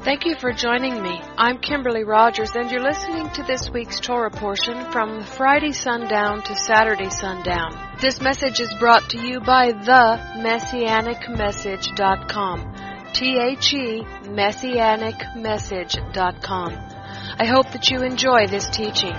Thank you for joining me. I'm Kimberly Rogers, and you're listening to this week's Torah portion from Friday sundown to Saturday sundown. This message is brought to you by themessianicmessage.com. THE Messianicmessage.com. I hope that you enjoy this teaching.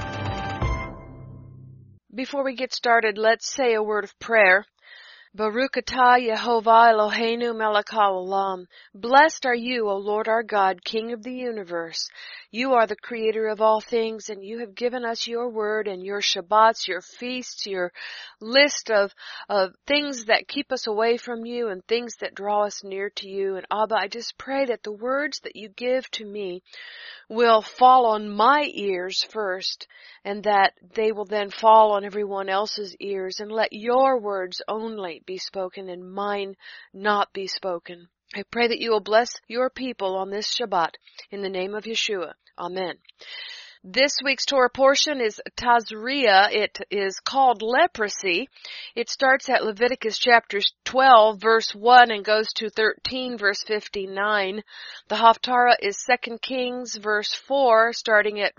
Before we get started, let's say a word of prayer. Baruch atah Yehovah Eloheinu melech haolam. Blessed are you, O Lord our God, King of the universe. You are the creator of all things, and you have given us your word and your Shabbats, your feasts, your list of things that keep us away from you and things that draw us near to you. And Abba, I just pray that the words that you give to me will fall on my ears first, and that they will then fall on everyone else's ears, and let your words only be spoken and mine not be spoken. I pray that you will bless your people on this Shabbat in the name of Yeshua. Amen. This week's Torah portion is Tazria. It is called leprosy. It starts at Leviticus chapter 12, verse 1 and goes to 13, verse 59. The Haftarah is 2 Kings, verse 4, starting at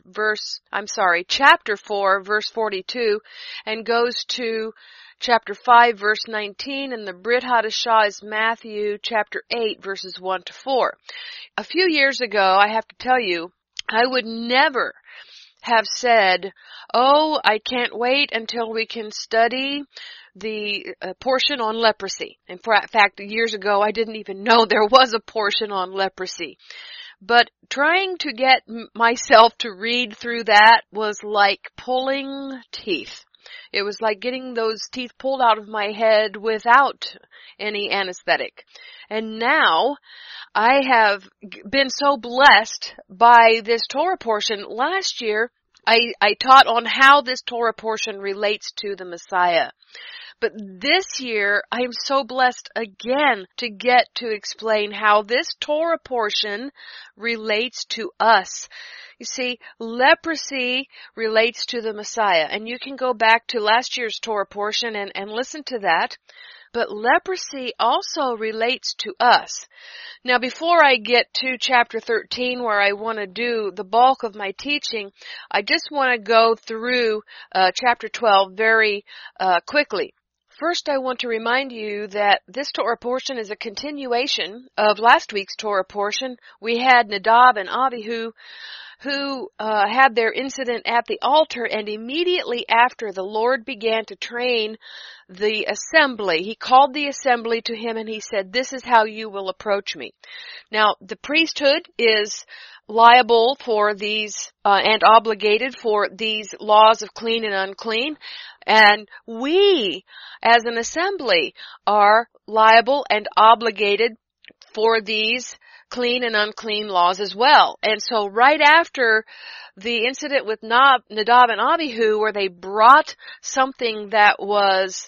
chapter 4, verse 42, and goes to chapter 5, verse 19, and the Brit Hadashah is Matthew chapter 8, verses 1 to 4. A few years ago, I have to tell you, I would never have said, I can't wait until we can study the portion on leprosy. In fact, years ago, I didn't even know there was a portion on leprosy. But trying to get myself to read through that was like pulling teeth. It was like getting those teeth pulled out of my head without any anesthetic. And now I have been so blessed by this Torah portion. Last year, I taught on how this Torah portion relates to the Messiah. But this year, I am so blessed again to get to explain how this Torah portion relates to us. You see, leprosy relates to the Messiah. And you can go back to last year's Torah portion and listen to that. But leprosy also relates to us. Now, before I get to chapter 13, where I want to do the bulk of my teaching, I just want to go through chapter 12 very quickly. First, I want to remind you that this Torah portion is a continuation of last week's Torah portion. We had Nadab and Abihu who had their incident at the altar, and immediately after, the Lord began to train the assembly. He called the assembly to him and he said, "This is how you will approach me." Now, the priesthood is liable for these and obligated for these laws of clean and unclean. And we, as an assembly, are liable and obligated for these clean and unclean laws as well. And so right after the incident with Nadab and Abihu, where they brought something that was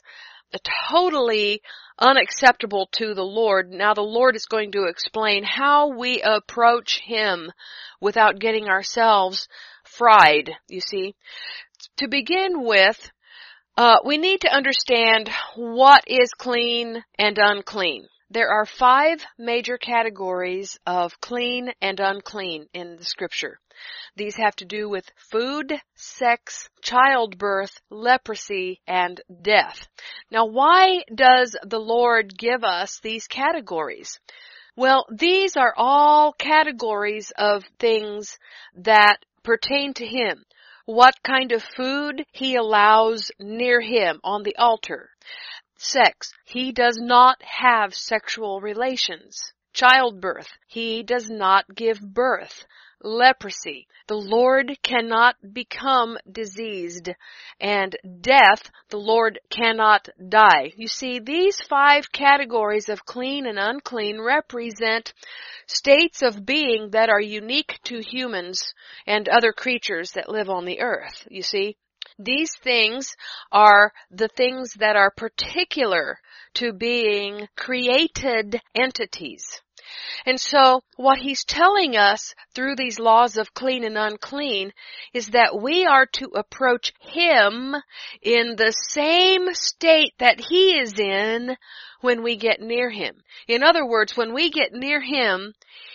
totally unacceptable to the Lord, now the Lord is going to explain how we approach Him without getting ourselves fried, you see. To begin with, we need to understand what is clean and unclean. There are 5 major categories of clean and unclean in the Scripture. These have to do with food, sex, childbirth, leprosy, and death. Now, why does the Lord give us these categories? Well, these are all categories of things that pertain to Him. What kind of food He allows near Him on the altar. Sex, He does not have sexual relations. Childbirth, He does not give birth. Leprosy, the Lord cannot become diseased. And death, the Lord cannot die. You see, these 5 categories of clean and unclean represent states of being that are unique to humans and other creatures that live on the earth, you see. These things are the things that are particular to being created entities. And so what he's telling us through these laws of clean and unclean is that we are to approach him in the same state that he is in when we get near him. In other words, when we get near him,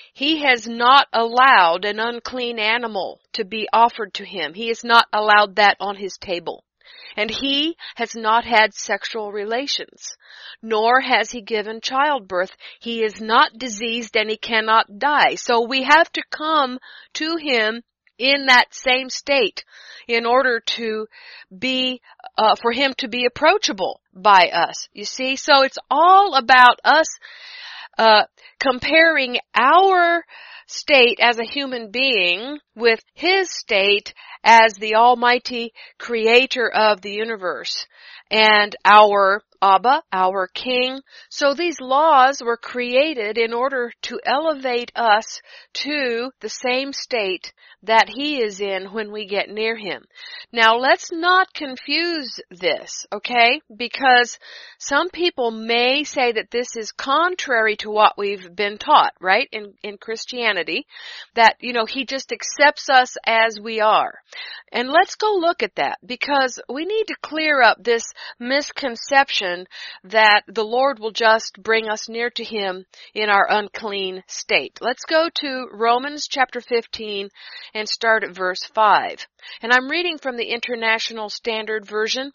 He has not allowed an unclean animal to be offered to him. He has not allowed that on his table. And he has not had sexual relations, nor has he given childbirth. He is not diseased and he cannot die. So we have to come to him in that same state in order to be, for him to be approachable by us. You see, so it's all about us comparing our state as a human being with his state as the almighty creator of the universe and our Abba, our King. So these laws were created in order to elevate us to the same state that he is in when we get near him. Now let's not confuse this, okay? Because some people may say that this is contrary to what we've been taught, right? In Christianity, that, he just accepts us as we are. And let's go look at that, because we need to clear up this misconception that the Lord will just bring us near to him in our unclean state. Let's go to Romans chapter 15 and start at verse 5. And I'm reading from the International Standard Version.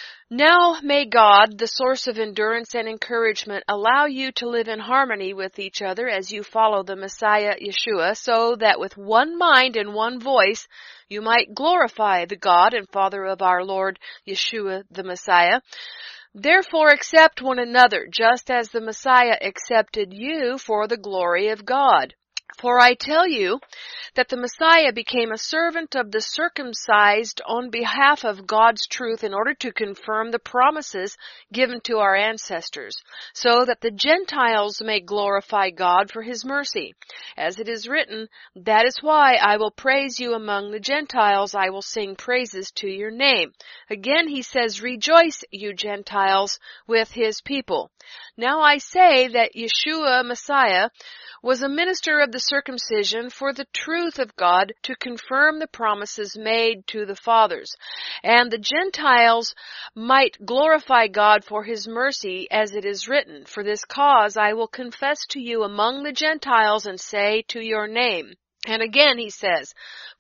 Now may God, the source of endurance and encouragement, allow you to live in harmony with each other as you follow the Messiah Yeshua, so that with one mind and one voice you might glorify the God and Father of our Lord Yeshua the Messiah. Therefore accept one another, just as the Messiah accepted you for the glory of God. For I tell you that the Messiah became a servant of the circumcised on behalf of God's truth in order to confirm the promises given to our ancestors, so that the Gentiles may glorify God for his mercy. As it is written, that is why I will praise you among the Gentiles, I will sing praises to your name. Again he says, rejoice, you Gentiles, with his people. Now I say that Yeshua, Messiah, was a minister of the circumcision for the truth of God to confirm the promises made to the fathers, and the Gentiles might glorify God for his mercy, as it is written, for this cause I will confess to you among the Gentiles and say to your name. And again he says,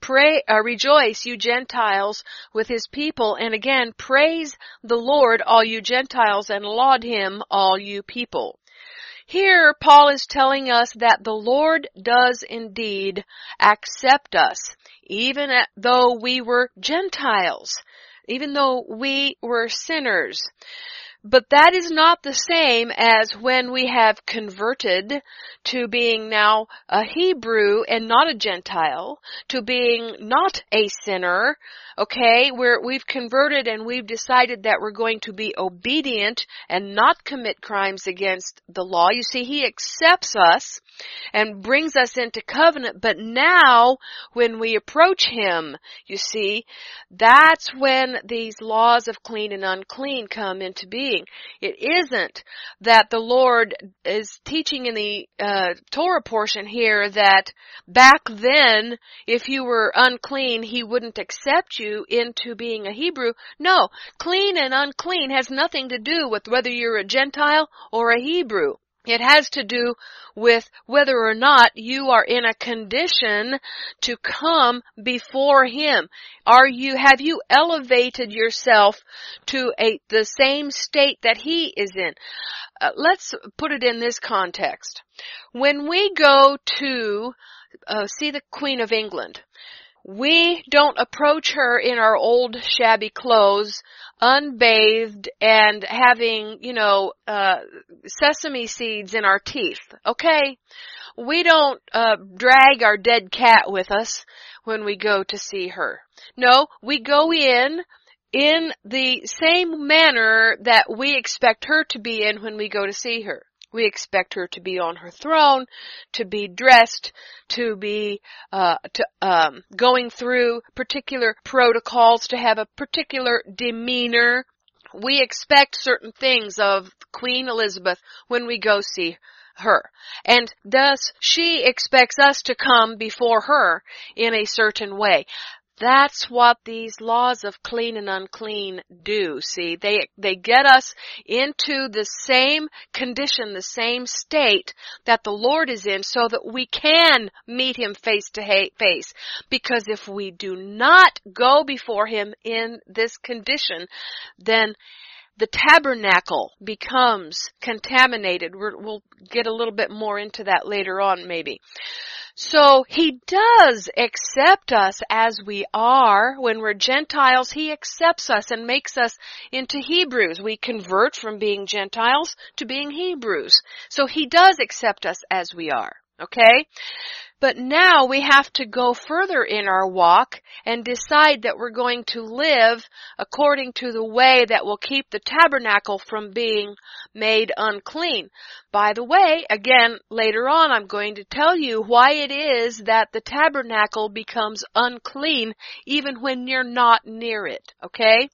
rejoice, you Gentiles, with his people, and again, praise the Lord, all you Gentiles, and laud him, all you people. Here, Paul is telling us that the Lord does indeed accept us, even though we were Gentiles, even though we were sinners. But that is not the same as when we have converted to being now a Hebrew and not a Gentile, to being not a sinner, okay, where we've converted and we've decided that we're going to be obedient and not commit crimes against the law. You see, he accepts us and brings us into covenant, but now when we approach him, you see, that's when these laws of clean and unclean come into being. It isn't that the Lord is teaching in the Torah portion here that back then, if you were unclean, he wouldn't accept you into being a Hebrew. No, clean and unclean has nothing to do with whether you're a Gentile or a Hebrew. It has to do with whether or not you are in a condition to come before him. Have you elevated yourself to the same state that he is in? Let's put it in this context. When we go to see the Queen of England, we don't approach her in our old shabby clothes, unbathed and having, sesame seeds in our teeth, okay? We don't drag our dead cat with us when we go to see her. No, we go in the same manner that we expect her to be in when we go to see her. We expect her to be on her throne, to be dressed, to be going through particular protocols, to have a particular demeanor. We expect certain things of Queen Elizabeth when we go see her. And thus, she expects us to come before her in a certain way. That's what these laws of clean and unclean do. See, they get us into the same condition, the same state that the Lord is in so that we can meet Him face to face. Because if we do not go before Him in this condition, then the tabernacle becomes contaminated. We'll get a little bit more into that later on maybe. So He does accept us as we are. When we're Gentiles, He accepts us and makes us into Hebrews. We convert from being Gentiles to being Hebrews. So He does accept us as we are. Okay? But now we have to go further in our walk and decide that we're going to live according to the way that will keep the tabernacle from being made unclean. By the way, again, later on I'm going to tell you why it is that the tabernacle becomes unclean even when you're not near it, okay?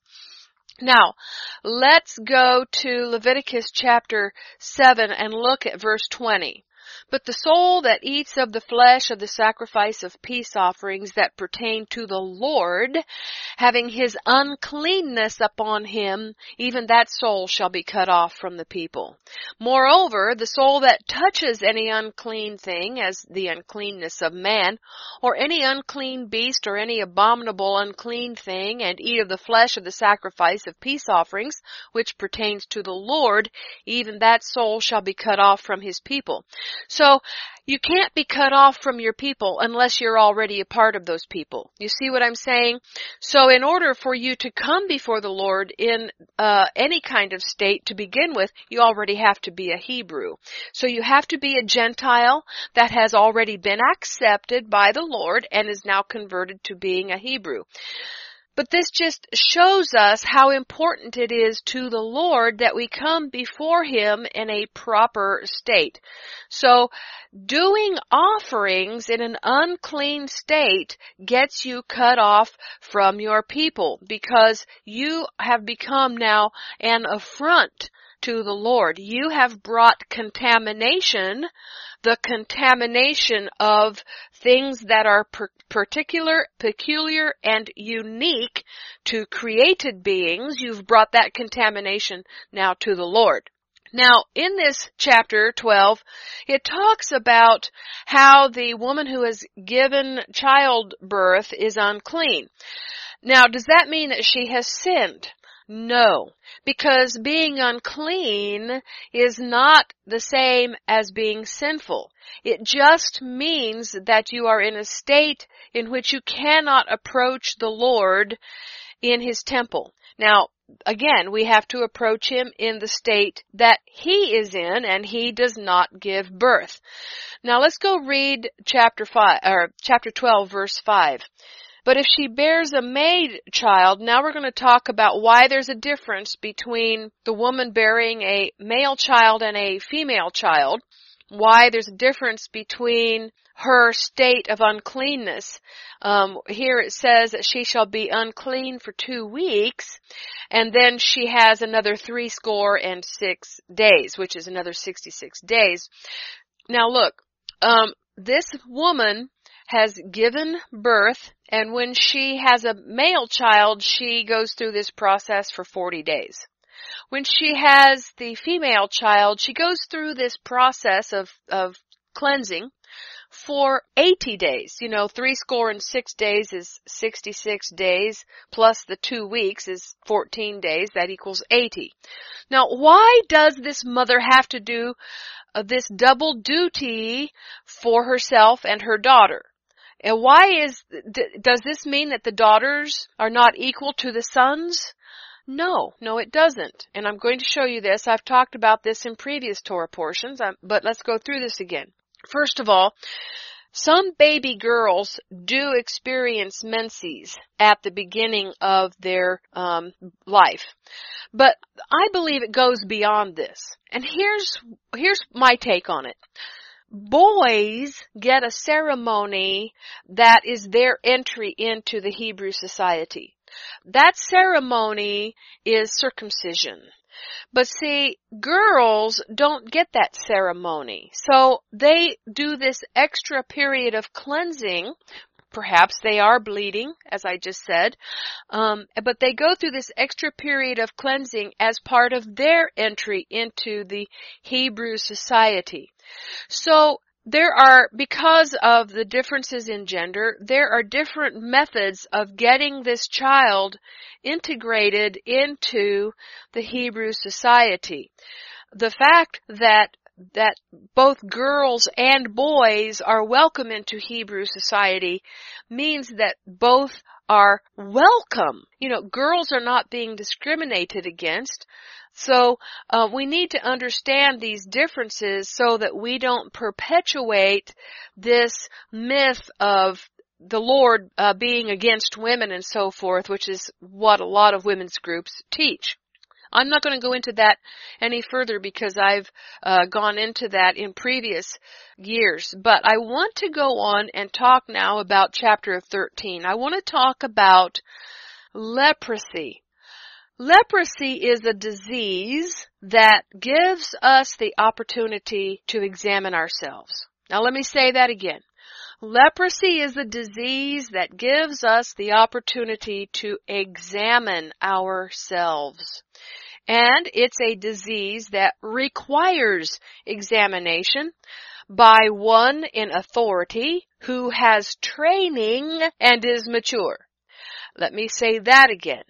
Now, let's go to Leviticus chapter 7 and look at verse 20. But the soul that eats of the flesh of the sacrifice of peace offerings that pertain to the Lord, having his uncleanness upon him, even that soul shall be cut off from the people. Moreover, the soul that touches any unclean thing, as the uncleanness of man, or any unclean beast, or any abominable unclean thing, and eat of the flesh of the sacrifice of peace offerings, which pertains to the Lord, even that soul shall be cut off from his people. So, you can't be cut off from your people unless you're already a part of those people. You see what I'm saying? So in order for you to come before the Lord in any kind of state to begin with, you already have to be a Hebrew. So you have to be a Gentile that has already been accepted by the Lord and is now converted to being a Hebrew. But this just shows us how important it is to the Lord that we come before Him in a proper state. So, doing offerings in an unclean state gets you cut off from your people because you have become now an affront to the Lord. You have brought contamination, the contamination of things that are peculiar, and unique to created beings. You've brought that contamination now to the Lord. Now, in this chapter 12, it talks about how the woman who has given childbirth is unclean. Now, does that mean that she has sinned? No, because being unclean is not the same as being sinful. It just means that you are in a state in which you cannot approach the Lord in His temple. Now, again, we have to approach Him in the state that He is in, and He does not give birth. Now, let's go read chapter 12, verse 5. But if she bears a maid child, now we're going to talk about why there's a difference between the woman bearing a male child and a female child, why there's a difference between her state of uncleanness. Here it says that she shall be unclean for 2 weeks, and then she has another 66 days, which is another 66 days. Now look, this woman has given birth, and when she has a male child, she goes through this process for 40 days. When she has the female child, she goes through this process of cleansing for 80 days. 66 days is 66 days, plus the 2 weeks is 14 days. That equals 80. Now, why does this mother have to do this double duty for herself and her daughter? And does this mean that the daughters are not equal to the sons? No, it doesn't. And I'm going to show you this. I've talked about this in previous Torah portions, but let's go through this again. First of all, some baby girls do experience menses at the beginning of their life. But I believe it goes beyond this. And here's my take on it. Boys get a ceremony that is their entry into the Hebrew society. That ceremony is circumcision. But see, girls don't get that ceremony. So they do this extra period of cleansing Perhaps they are bleeding, as I just said. But they go through this extra period of cleansing as part of their entry into the Hebrew society. So because of the differences in gender, there are different methods of getting this child integrated into the Hebrew society. The fact that both girls and boys are welcome into Hebrew society means that both are welcome. Girls are not being discriminated against. So we need to understand these differences so that we don't perpetuate this myth of the Lord being against women and so forth, which is what a lot of women's groups teach. I'm not going to go into that any further because I've gone into that in previous years. But I want to go on and talk now about chapter 13. I want to talk about leprosy. Leprosy is a disease that gives us the opportunity to examine ourselves. Now let me say that again. Leprosy is a disease that gives us the opportunity to examine ourselves. And it's a disease that requires examination by one in authority who has training and is mature. Let me say that again.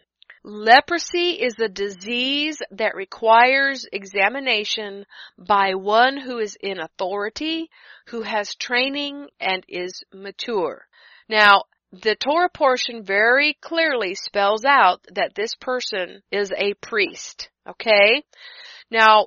Leprosy is a disease that requires examination by one who is in authority, who has training, and is mature. Now, the Torah portion very clearly spells out that this person is a priest, okay? Now,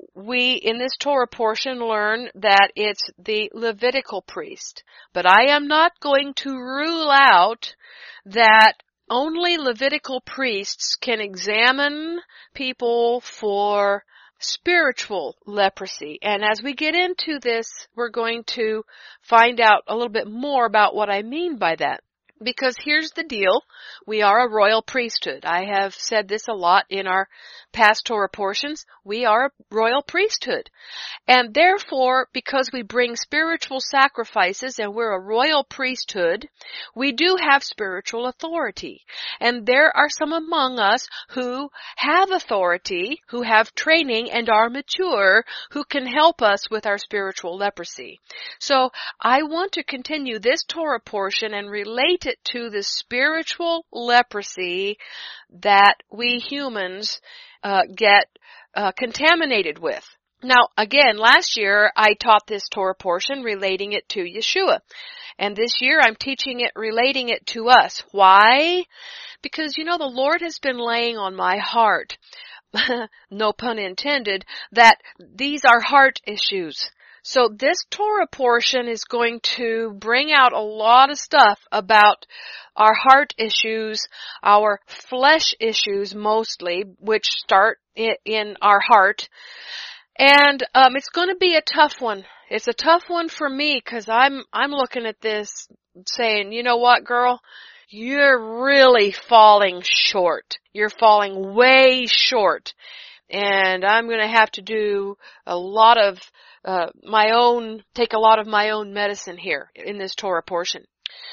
we in this Torah portion learn that it's the Levitical priest, but I am not going to rule out that only Levitical priests can examine people for spiritual leprosy. And as we get into this, we're going to find out a little bit more about what I mean by that. Because here's the deal, we are a royal priesthood. I have said this a lot in our past Torah portions. We are a royal priesthood. And therefore, because we bring spiritual sacrifices and we're a royal priesthood, we do have spiritual authority. And there are some among us who have authority, who have training and are mature, who can help us with our spiritual leprosy. So I want to continue this Torah portion and relate it to the spiritual leprosy that we humans get contaminated with. Now, again, last year I taught this Torah portion relating it to Yeshua. And this year I'm teaching it, relating it to us. Why? Because, the Lord has been laying on my heart, no pun intended, that these are heart issues. So this Torah portion is going to bring out a lot of stuff about our heart issues, our flesh issues mostly, which start in our heart. And it's going to be a tough one. It's a tough one for me because I'm looking at this saying, you know what, girl? You're really falling short. You're falling way short. And I'm going to have to do a lot of take a lot of my own medicine here in this Torah portion.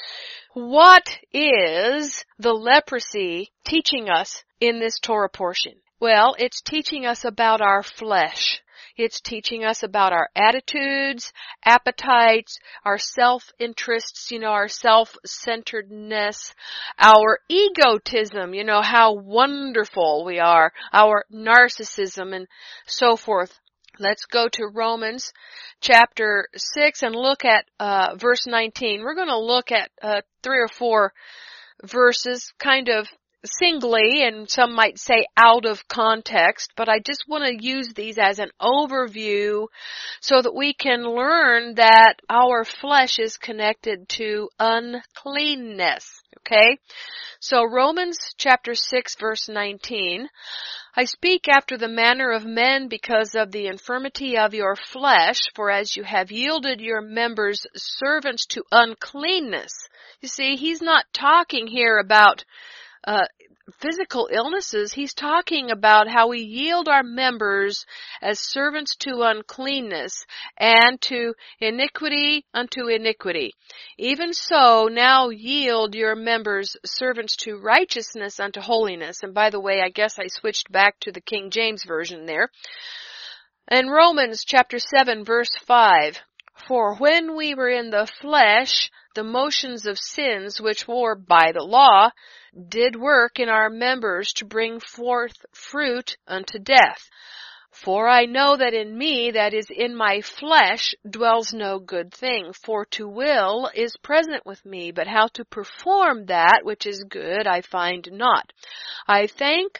What is the leprosy teaching us in this Torah portion? Well, it's teaching us about our flesh. It's teaching us about our attitudes, appetites, our self-interests, our self-centeredness, our egotism, how wonderful we are, our narcissism, and so forth. Let's go to Romans chapter 6 and look at verse 19. We're going to look at 3 or 4 verses kind of singly, and some might say out of context, but I just want to use these as an overview so that we can learn that our flesh is connected to uncleanness. Okay? So Romans chapter 6 verse 19, I speak after the manner of men because of the infirmity of your flesh, for as you have yielded your members servants to uncleanness. You see, he's not talking here about physical illnesses, he's talking about how we yield our members as servants to uncleanness and to iniquity unto iniquity. Even so, now yield your members servants to righteousness unto holiness. And by the way, I guess I switched back to the King James Version there. In Romans chapter 7 verse 5, for when we were in the flesh, the motions of sins which were by the law did work in our members to bring forth fruit unto death. For I know that in me, that is in my flesh, dwells no good thing. For to will is present with me, but how to perform that which is good I find not. I thank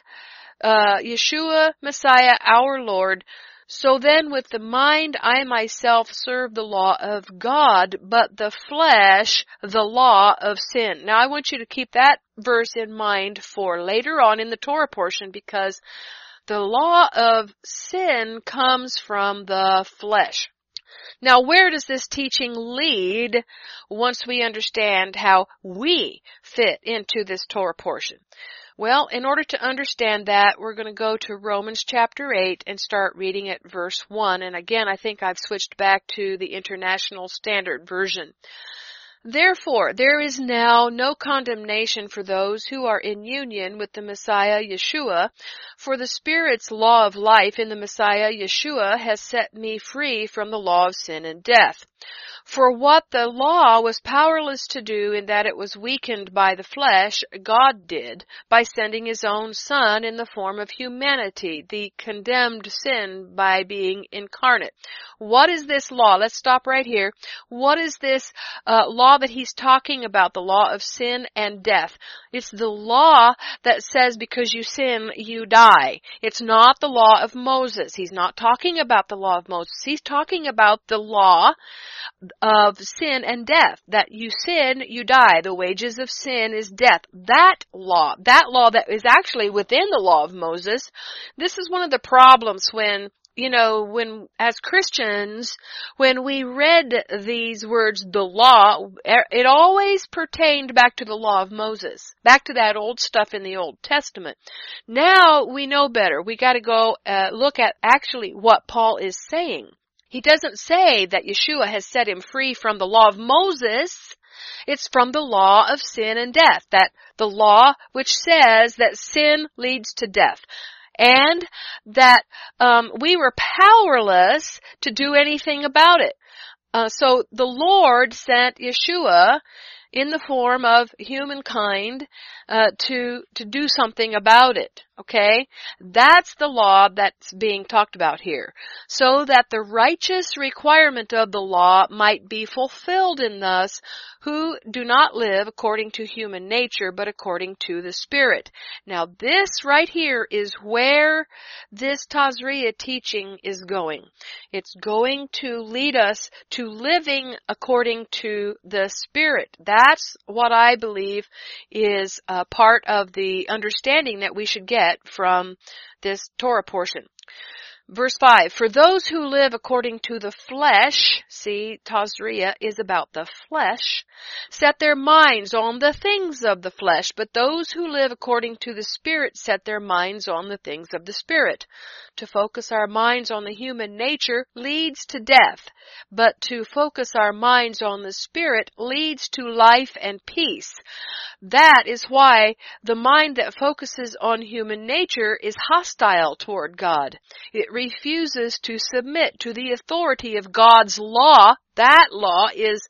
Yeshua Messiah our Lord. So then with the mind I myself serve the law of God, but the flesh the law of sin. Now I want you to keep that verse in mind for later on in the Torah portion, because the law of sin comes from the flesh. Now where does this teaching lead once we understand how we fit into this Torah portion? Well, in order to understand that, we're going to go to Romans chapter 8 and start reading at verse 1. And again, I think I've switched back to the International Standard Version. Therefore, there is now no condemnation for those who are in union with the Messiah Yeshua, for the Spirit's law of life in the Messiah Yeshua has set me free from the law of sin and death. For what the law was powerless to do in that it was weakened by the flesh, God did by sending His own Son in the form of humanity, the condemned sin by being incarnate. What is this law? Let's stop right here. What is this law that he's talking about, the law of sin and death? It's the law that says because you sin, you die. It's not the law of Moses. He's not talking about the law of Moses. He's talking about the law of sin and death, that you sin, you die. The wages of sin is death. That law that is actually within the law of Moses. This is one of the problems when as Christians, when we read these words, the law, it always pertained back to the law of Moses, back to that old stuff in the Old Testament. Now we know better. We got to go look at actually what Paul is saying. He doesn't say that Yeshua has set him free from the law of Moses. It's from the law of sin and death, that the law which says that sin leads to death. And that we were powerless to do anything about it. So the Lord sent Yeshua in the form of humankind to do something about it. Okay? That's the law that's being talked about here. So that the righteous requirement of the law might be fulfilled in us who do not live according to human nature, but according to the Spirit. Now this right here is where this Tazria teaching is going. It's going to lead us to living according to the Spirit. That's what I believe is part of the understanding that we should get from this Torah portion. Verse 5, for those who live according to the flesh, see, Tazria is about the flesh, set their minds on the things of the flesh, but those who live according to the Spirit set their minds on the things of the Spirit. To focus our minds on the human nature leads to death, but to focus our minds on the Spirit leads to life and peace. That is why the mind that focuses on human nature is hostile toward God. It refuses to submit to the authority of God's law. That law is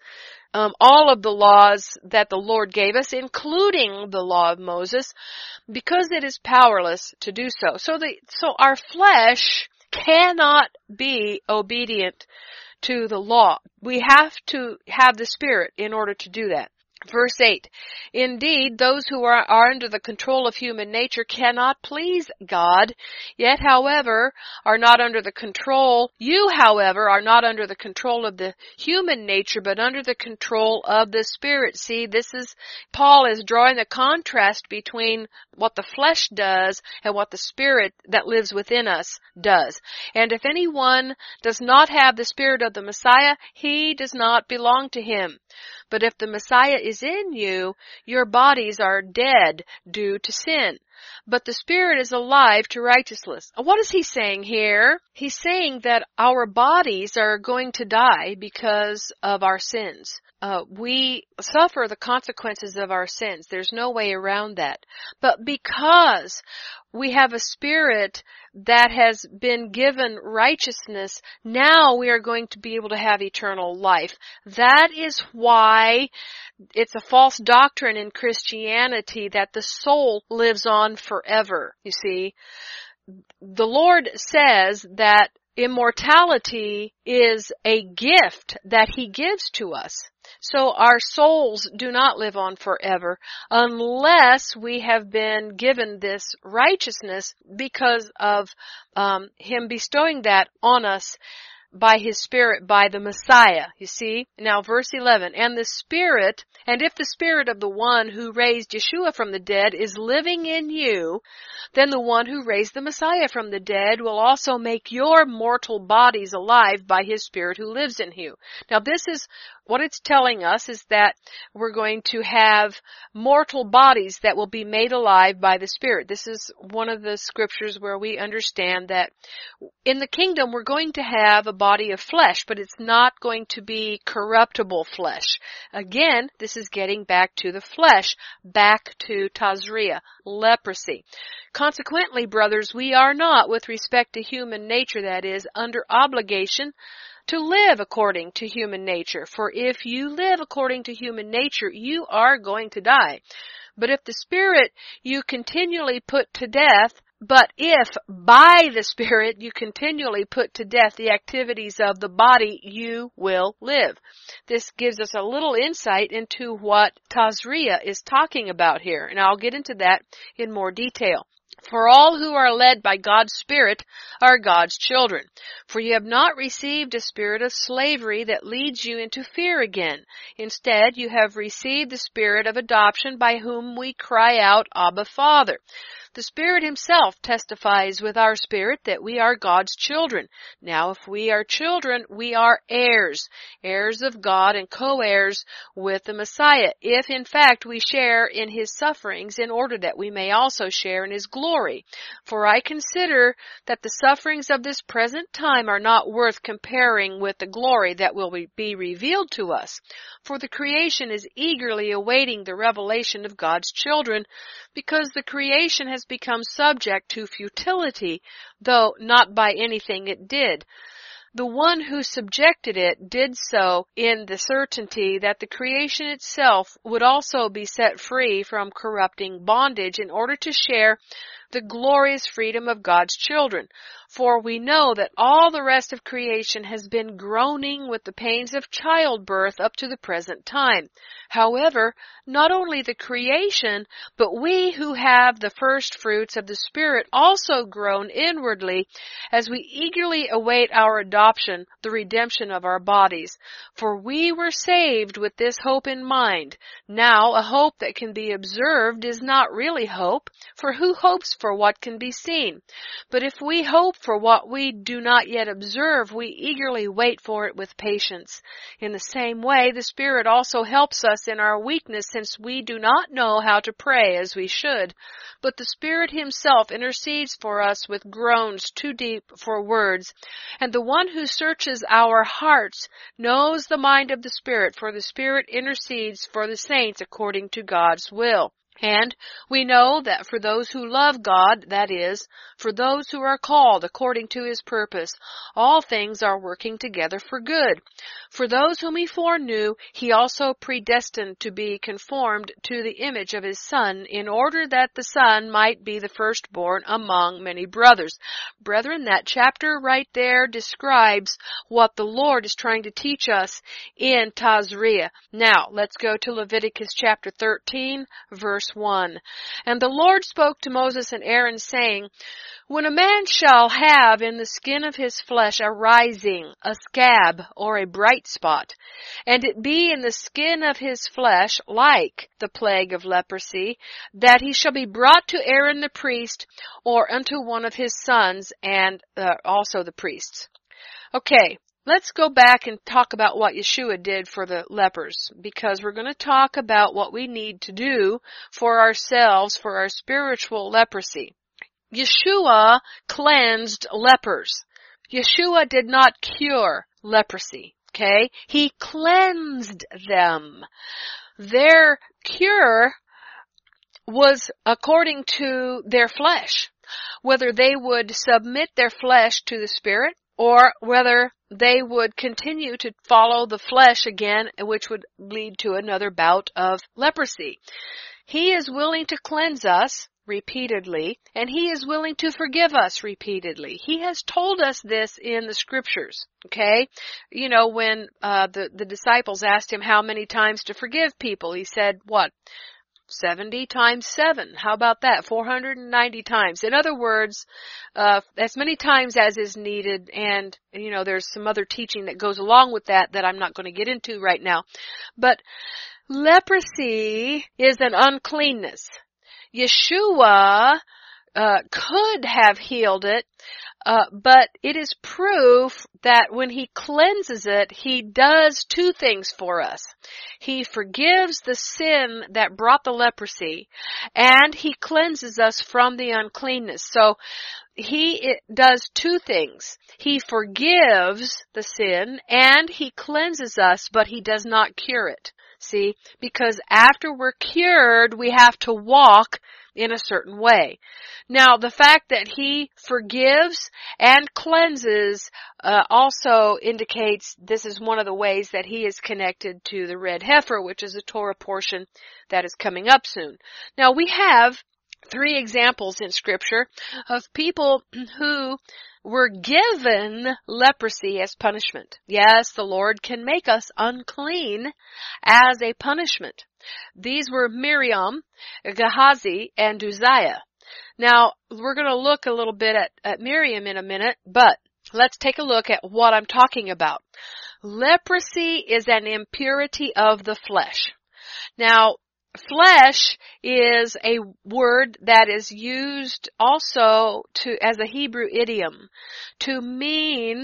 all of the laws that the Lord gave us, including the law of Moses, because it is powerless to do so. So our flesh cannot be obedient to the law. We have to have the Spirit in order to do that. Verse 8, indeed, those who are under the control of human nature cannot please God, yet, however, are not under the control, you, however, are not under the control of the human nature, but under the control of the Spirit. See, Paul is drawing a contrast between what the flesh does and what the Spirit that lives within us does. And if anyone does not have the Spirit of the Messiah, he does not belong to him. But if the Messiah is in you, your bodies are dead due to sin. but the Spirit is alive to righteousness. What is he saying here? He's saying that our bodies are going to die because of our sins. We suffer the consequences of our sins. There's no way around that. But because we have a spirit that has been given righteousness, now we are going to be able to have eternal life. That is why it's a false doctrine in Christianity that the soul lives on forever. You see, the Lord says that immortality is a gift that He gives to us. So our souls do not live on forever unless we have been given this righteousness because of Him bestowing that on us by His Spirit, by the Messiah. You see? Now verse 11, and if the Spirit of the one who raised Yeshua from the dead is living in you, then the one who raised the Messiah from the dead will also make your mortal bodies alive by His Spirit who lives in you. Now this is what it's telling us, is that we're going to have mortal bodies that will be made alive by the Spirit. This is one of the scriptures where we understand that in the kingdom we're going to have a body of flesh, but it's not going to be corruptible flesh. Again, this is getting back to the flesh, back to Tazria, leprosy. Consequently, brothers, we are not, with respect to human nature, that is, under obligation to live according to human nature. For if you live according to human nature, you are going to die. But if the Spirit you continually put to death, but if by the Spirit you continually put to death the activities of the body, you will live. This gives us a little insight into what Tazria is talking about here, and I'll get into that in more detail. For all who are led by God's Spirit are God's children. For you have not received a spirit of slavery that leads you into fear again. Instead, you have received the Spirit of adoption by whom we cry out, Abba, Father. The Spirit Himself testifies with our spirit that we are God's children. Now, if we are children, we are heirs, heirs of God and co-heirs with the Messiah, if in fact we share in His sufferings in order that we may also share in His glory. For I consider that the sufferings of this present time are not worth comparing with the glory that will be revealed to us. For the creation is eagerly awaiting the revelation of God's children, because the creation has become subject to futility, though not by anything it did. The one who subjected it did so in the certainty that the creation itself would also be set free from corrupting bondage in order to share the glorious freedom of God's children. For we know that all the rest of creation has been groaning with the pains of childbirth up to the present time. However, not only the creation, but we who have the first fruits of the Spirit also groan inwardly as we eagerly await our adoption, the redemption of our bodies. For we were saved with this hope in mind. Now, a hope that can be observed is not really hope, for who hopes for what can be seen? But if we hope for what we do not yet observe, we eagerly wait for it with patience. In the same way, the Spirit also helps us in our weakness, since we do not know how to pray as we should. But the Spirit Himself intercedes for us with groans too deep for words. And the one who searches our hearts knows the mind of the Spirit, for the Spirit intercedes for the saints according to God's will. And we know that for those who love God, that is, for those who are called according to His purpose, all things are working together for good. For those whom He foreknew, He also predestined to be conformed to the image of His Son, in order that the Son might be the firstborn among many brothers. Brethren, that chapter right there describes what the Lord is trying to teach us in Tazria. Now, let's go to Leviticus chapter 13, verse 1. And the Lord spoke to Moses and Aaron, saying, When a man shall have in the skin of his flesh a rising, a scab, or a bright spot, and it be in the skin of his flesh like the plague of leprosy, that he shall be brought to Aaron the priest, or unto one of his sons, and also the priests. Okay. let's go back and talk about what Yeshua did for the lepers, because we're going to talk about what we need to do for ourselves, for our spiritual leprosy. Yeshua cleansed lepers. Yeshua did not cure leprosy, okay? He cleansed them. Their cure was according to their flesh, whether they would submit their flesh to the Spirit or whether they would continue to follow the flesh again, which would lead to another bout of leprosy. He is willing to cleanse us repeatedly, and He is willing to forgive us repeatedly. He has told us this in the scriptures, okay? You know, when the disciples asked Him how many times to forgive people, He said, what? 70 times 7. How about that? 490 times. In other words, as many times as is needed, and, you know, there's some other teaching that goes along with that I'm not going to get into right now. But leprosy is an uncleanness. Yeshua could have healed it, but it is proof that when He cleanses it, He does two things for us. He forgives the sin that brought the leprosy, and He cleanses us from the uncleanness. So He does two things. He forgives the sin, and He cleanses us, but He does not cure it. See, because after we're cured, we have to walk in a certain way. Now, the fact that He forgives and cleanses also indicates this is one of the ways that He is connected to the red heifer, which is a Torah portion that is coming up soon. Now, we have 3 examples in Scripture of people who were given leprosy as punishment. Yes, the Lord can make us unclean as a punishment. These were Miriam, Gehazi, and Uzziah. Now, we're going to look a little bit at Miriam in a minute, but let's take a look at what I'm talking about. Leprosy is an impurity of the flesh. Now, flesh is a word that is used also as a Hebrew idiom to mean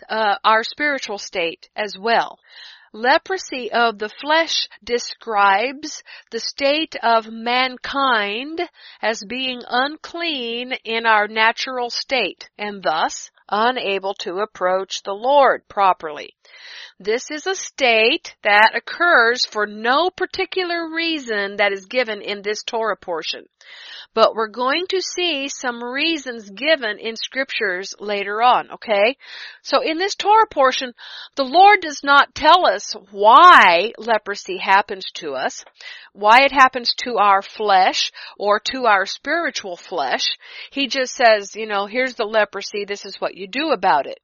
our spiritual state as well. Leprosy of the flesh describes the state of mankind as being unclean in our natural state and thus unable to approach the Lord properly. This is a state that occurs for no particular reason that is given in this Torah portion. But we're going to see some reasons given in scriptures later on, okay? So in this Torah portion, the Lord does not tell us why leprosy happens to us, why it happens to our flesh or to our spiritual flesh. He just says, you know, here's the leprosy, this is what you do about it.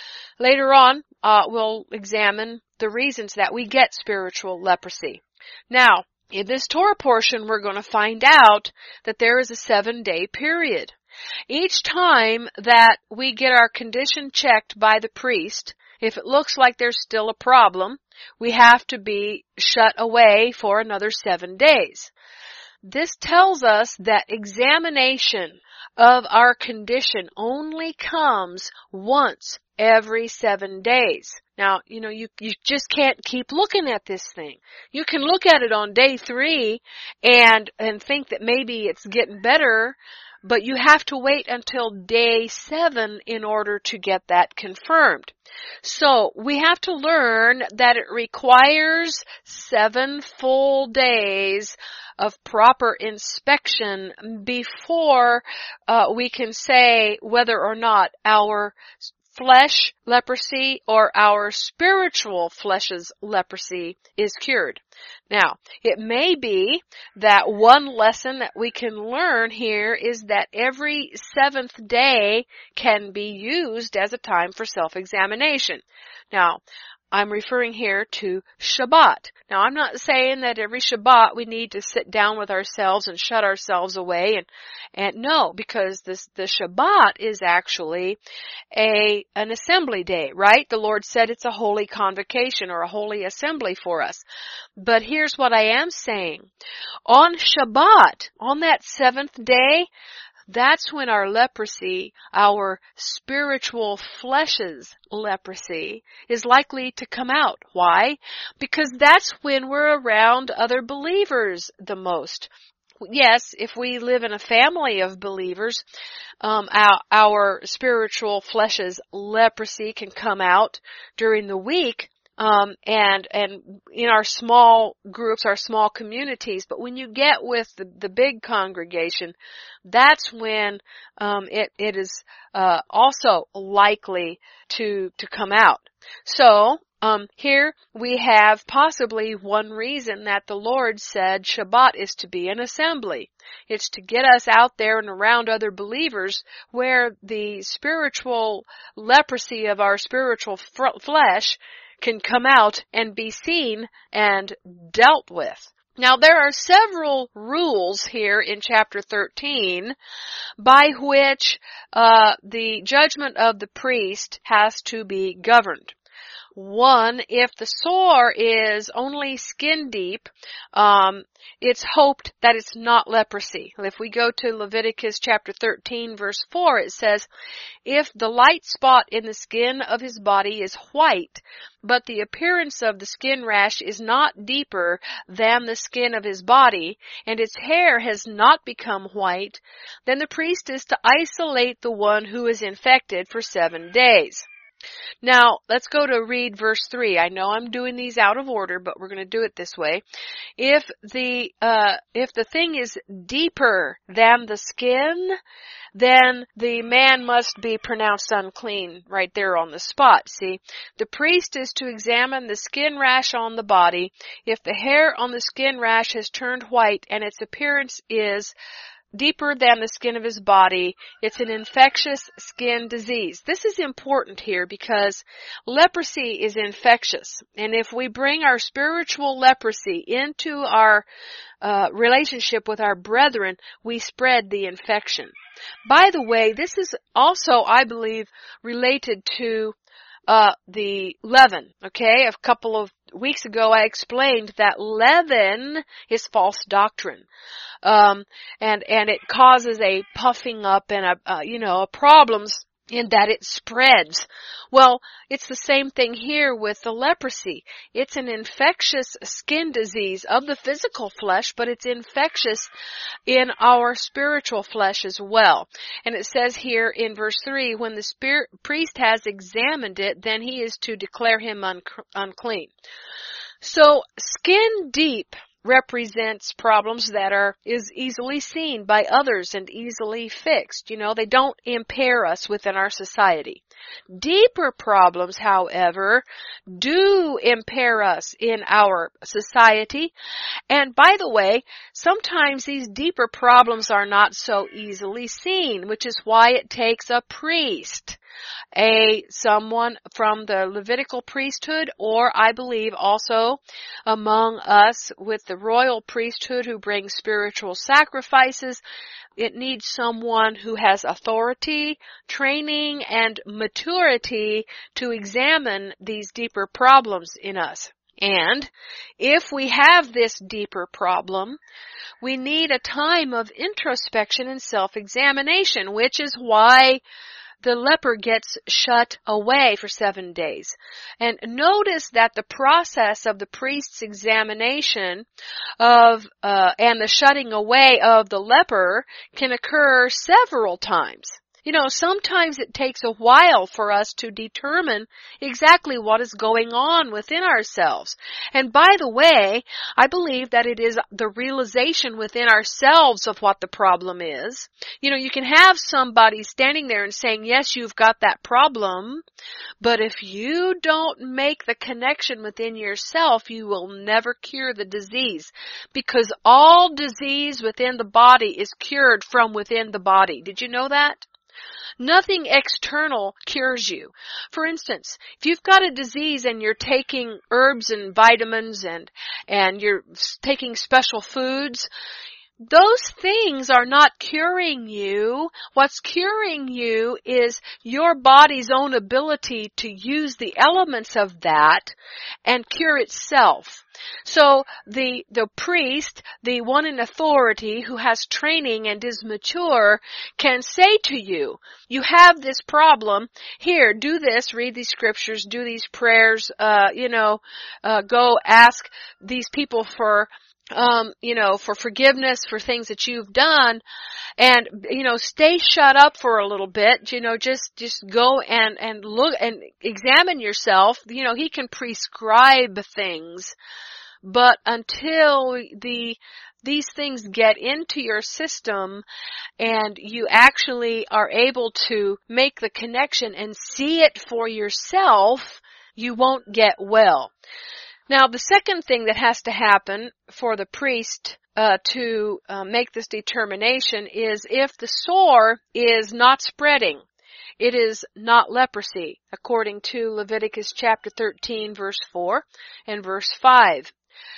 Later on, we'll examine the reasons that we get spiritual leprosy. Now, in this Torah portion, we're going to find out that there is a 7-day period. Each time that we get our condition checked by the priest, if it looks like there's still a problem, we have to be shut away for another 7 days. This tells us that examination of our condition only comes once every 7 days. Now, you know, you just can't keep looking at this thing. You can look at it on day 3 and think that maybe it's getting better, but you have to wait until day 7 in order to get that confirmed. So we have to learn that it requires 7 full days of proper inspection before we can say whether or not our flesh leprosy or our spiritual flesh's leprosy is cured. Now, it may be that one lesson that we can learn here is that every 7th day can be used as a time for self-examination. Now, I'm referring here to Shabbat. Now, I'm not saying that every Shabbat we need to sit down with ourselves and shut ourselves away and no, because the Shabbat is actually an assembly day, right? The Lord said it's a holy convocation or a holy assembly for us. But here's what I am saying. On Shabbat, on that 7th day, that's when our leprosy, our spiritual flesh's leprosy, is likely to come out. Why? Because that's when we're around other believers the most. Yes, if we live in a family of believers, our spiritual flesh's leprosy can come out during the week, and in our small groups, our small communities. But when you get with the big congregation, that's when it is also likely to come out. So here we have possibly one reason that the Lord said Shabbat is to be an assembly. It's to get us out there and around other believers where the spiritual leprosy of our spiritual flesh can come out and be seen and dealt with. Now, there are several rules here in chapter 13 by which the judgment of the priest has to be governed. One, if the sore is only skin deep, it's hoped that it's not leprosy. If we go to Leviticus chapter 13 verse 4, it says, if the light spot in the skin of his body is white, but the appearance of the skin rash is not deeper than the skin of his body, and its hair has not become white, then the priest is to isolate the one who is infected for 7 days. Now, let's go to read verse 3. I know I'm doing these out of order, but we're going to do it this way. If the thing is deeper than the skin, then the man must be pronounced unclean right there on the spot. See, the priest is to examine the skin rash on the body. If the hair on the skin rash has turned white and its appearance is deeper than the skin of his body, it's an infectious skin disease. This is important here because leprosy is infectious. And if we bring our spiritual leprosy into our relationship with our brethren, we spread the infection. By the way, this is also, I believe, related to the leaven. Okay, a couple of weeks ago I explained that leaven is false doctrine. And it causes a puffing up and a problems in that it spreads. Well, it's the same thing here with the leprosy. It's an infectious skin disease of the physical flesh, but it's infectious in our spiritual flesh as well. And it says here in verse 3, when the priest has examined it, then he is to declare him unclean. So, skin deep represents problems that is easily seen by others and easily fixed. They don't impair us within our society. Deeper problems, however, do impair us in our society. And by the way, sometimes these deeper problems are not so easily seen, which is why it takes a priest, someone from the Levitical priesthood, or I believe also among us with the royal priesthood who brings spiritual sacrifices. It needs someone who has authority, training, and maturity to examine these deeper problems in us. And if we have this deeper problem, we need a time of introspection and self-examination, which is why the leper gets shut away for 7 days. And notice that the process of the priest's examination and the shutting away of the leper can occur several times. Sometimes it takes a while for us to determine exactly what is going on within ourselves. And by the way, I believe that it is the realization within ourselves of what the problem is. You can have somebody standing there and saying, yes, you've got that problem, but if you don't make the connection within yourself, you will never cure the disease, because all disease within the body is cured from within the body. Did you know that? Nothing external cures you. For instance, if you've got a disease and you're taking herbs and vitamins and you're taking special foods, those things are not curing you. What's curing you is your body's own ability to use the elements of that and cure itself. So the priest, the one in authority who has training and is mature, can say to you, you have this problem, here, do this, read these scriptures, do these prayers, go ask these people for for forgiveness for things that you've done, and, stay shut up for a little bit, just go and look and examine yourself. He can prescribe things, but until these things get into your system and you actually are able to make the connection and see it for yourself, you won't get well. Now, the second thing that has to happen for the priest to make this determination is if the sore is not spreading. It is not leprosy, according to Leviticus chapter 13, verse 4 and verse 5.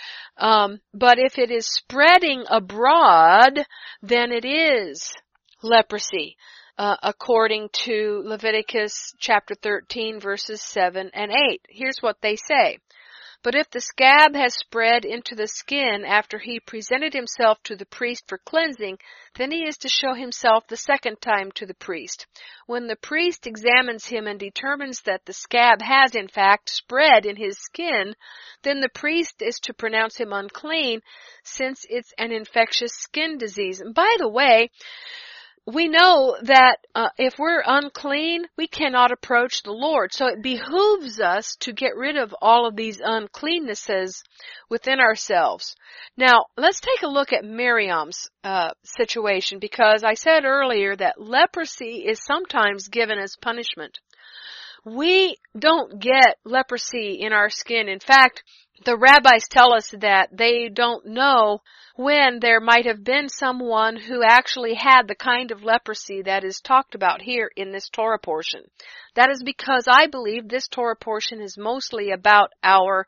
But if it is spreading abroad, then it is leprosy, according to Leviticus chapter 13, verses 7 and 8. Here's what they say. But if the scab has spread into the skin after he presented himself to the priest for cleansing, then he is to show himself the second time to the priest. When the priest examines him and determines that the scab has in fact spread in his skin, then the priest is to pronounce him unclean, since it's an infectious skin disease. And by the way, we know that if we're unclean, we cannot approach the Lord. So it behooves us to get rid of all of these uncleannesses within ourselves. Now, let's take a look at Miriam's situation, because I said earlier that leprosy is sometimes given as punishment. We don't get leprosy in our skin. In fact, the rabbis tell us that they don't know when there might have been someone who actually had the kind of leprosy that is talked about here in this Torah portion. That is because I believe this Torah portion is mostly about our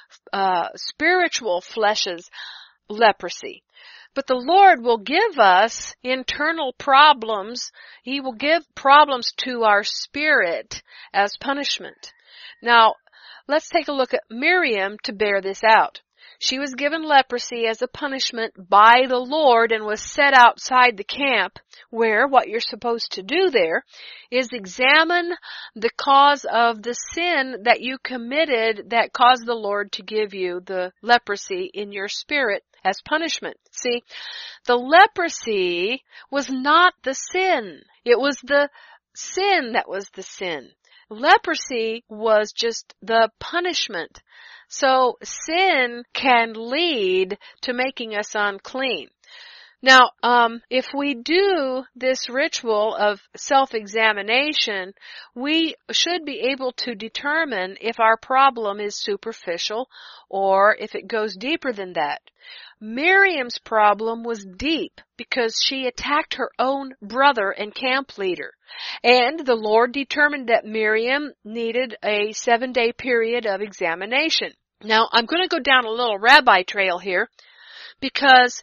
spiritual flesh's leprosy. But the Lord will give us internal problems. He will give problems to our spirit as punishment. Now, let's take a look at Miriam to bear this out. She was given leprosy as a punishment by the Lord and was set outside the camp, where what you're supposed to do there is examine the cause of the sin that you committed that caused the Lord to give you the leprosy in your spirit as punishment. See, the leprosy was not the sin. It was the sin that was the sin. Leprosy was just the punishment. So sin can lead to making us unclean. Now, if we do this ritual of self-examination, we should be able to determine if our problem is superficial or if it goes deeper than that. Miriam's problem was deep because she attacked her own brother and camp leader. And the Lord determined that Miriam needed a 7-day period of examination. Now, I'm going to go down a little rabbi trail here because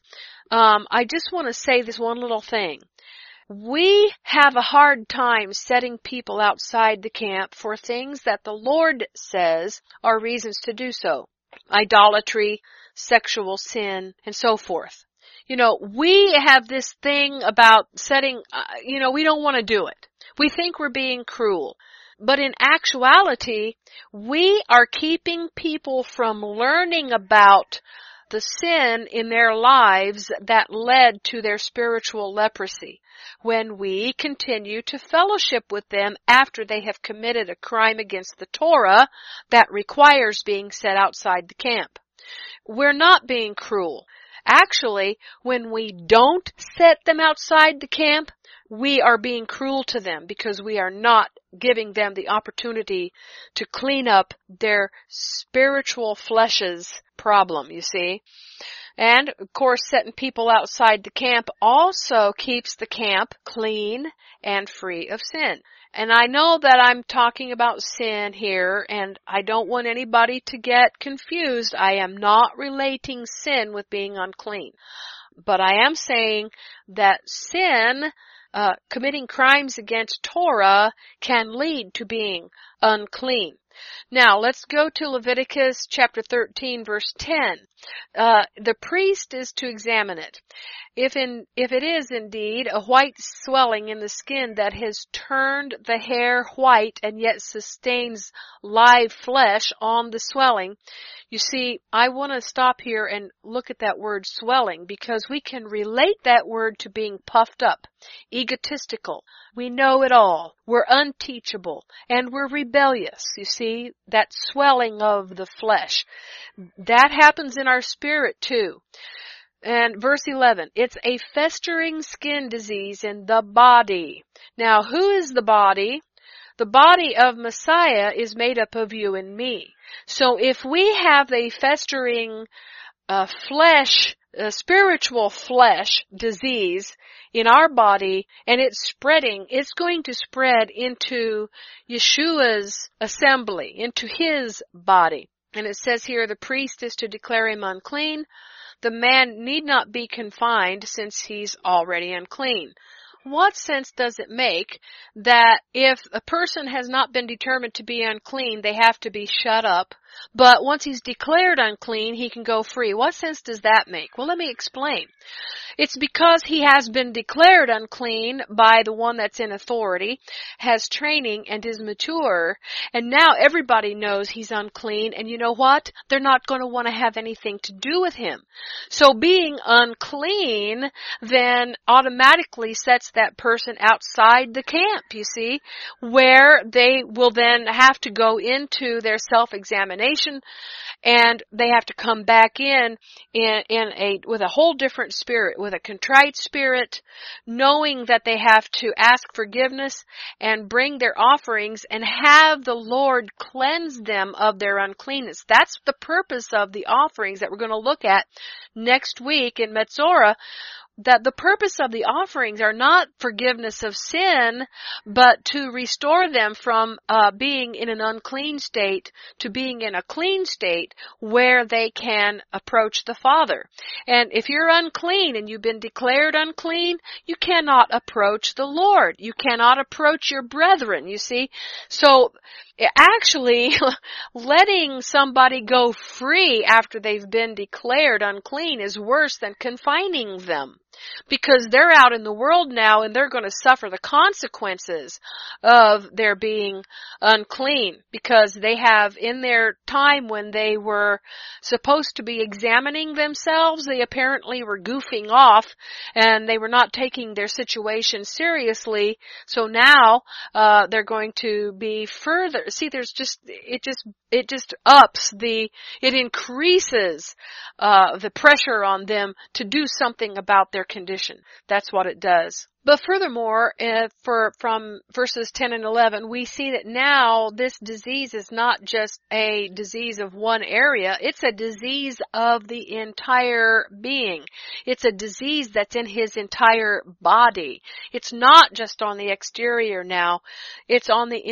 I just want to say this one little thing. We have a hard time setting people outside the camp for things that the Lord says are reasons to do so. Idolatry, sexual sin, and so forth. We have this thing about setting, we don't want to do it. We think we're being cruel. But in actuality, we are keeping people from learning about the sin in their lives that led to their spiritual leprosy when we continue to fellowship with them after they have committed a crime against the Torah that requires being set outside the camp. We're not being cruel. Actually, when we don't set them outside the camp, we are being cruel to them because we are not giving them the opportunity to clean up their spiritual flesh's problem, you see. And, of course, setting people outside the camp also keeps the camp clean and free of sin. And I know that I'm talking about sin here, and I don't want anybody to get confused. I am not relating sin with being unclean. But I am saying that sin, committing crimes against Torah, can lead to being unclean. Now, let's go to Leviticus chapter 13, verse 10. The priest is to examine it. If it is indeed a white swelling in the skin that has turned the hair white and yet sustains live flesh on the swelling, you see, I want to stop here and look at that word swelling, because we can relate that word to being puffed up, egotistical. We know it all. We're unteachable, and we're rebellious. You see, that swelling of the flesh. That happens in our spirit too. And verse 11, it's a festering skin disease in the body. Now, who is the body? The body of Messiah is made up of you and me. So if we have a festering spiritual flesh disease in our body and it's spreading, it's going to spread into Yeshua's assembly, into his body. And it says here, the priest is to declare him unclean. The man need not be confined since he's already unclean. What sense does it make that if a person has not been determined to be unclean, they have to be shut up, but once he's declared unclean, he can go free? What sense does that make? Well, let me explain. It's because he has been declared unclean by the one that's in authority, has training, and is mature, and now everybody knows he's unclean, and you know what? They're not going to want to have anything to do with him. So being unclean then automatically sets that person outside the camp, you see, where they will then have to go into their self-examination, and they have to come back with a whole different spirit, with a contrite spirit, knowing that they have to ask forgiveness and bring their offerings and have the Lord cleanse them of their uncleanness. That's the purpose of the offerings that we're going to look at next week in Metzora. That the purpose of the offerings are not forgiveness of sin, but to restore them from being in an unclean state to being in a clean state where they can approach the Father. And if you're unclean and you've been declared unclean, you cannot approach the Lord. You cannot approach your brethren, you see. So actually, letting somebody go free after they've been declared unclean is worse than confining them. Because they're out in the world now and they're going to suffer the consequences of their being unclean, because they have, in their time when they were supposed to be examining themselves, they apparently were goofing off and they were not taking their situation seriously. So now they're going to be further. See, it increases the pressure on them to do something about their condition. That's what it does. But furthermore, from verses 10 and 11, we see that now this disease is not just a disease of one area. It's a disease of the entire being. It's a disease that's in his entire body. It's not just on the exterior now. It's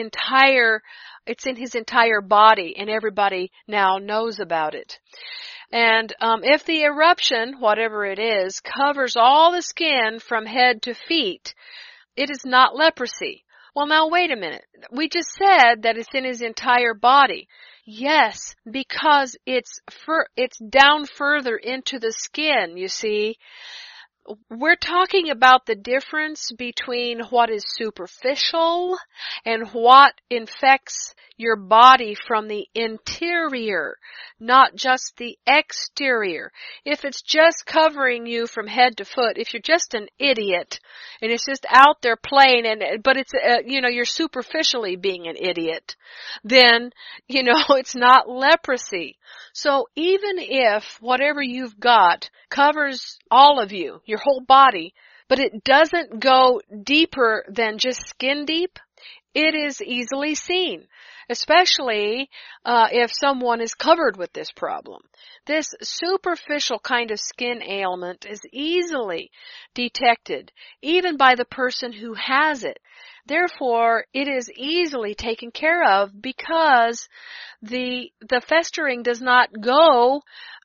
in his entire body, and everybody now knows about it. And if the eruption, whatever it is, covers all the skin from head to feet, it is not leprosy. Well, now wait a minute. We just said that it's in his entire body. Yes, because it's down further into the skin, you see. We're talking about the difference between what is superficial and what infects your body from the interior, not just the exterior. If it's just covering you from head to foot, if you're just an idiot and it's just out there playing, but it's you're superficially being an idiot, then it's not leprosy. So even if whatever you've got covers all of you, your whole body, but it doesn't go deeper than just skin deep, it is easily seen, especially if someone is covered with this problem. This superficial kind of skin ailment is easily detected, even by the person who has it. Therefore, it is easily taken care of because the festering does not go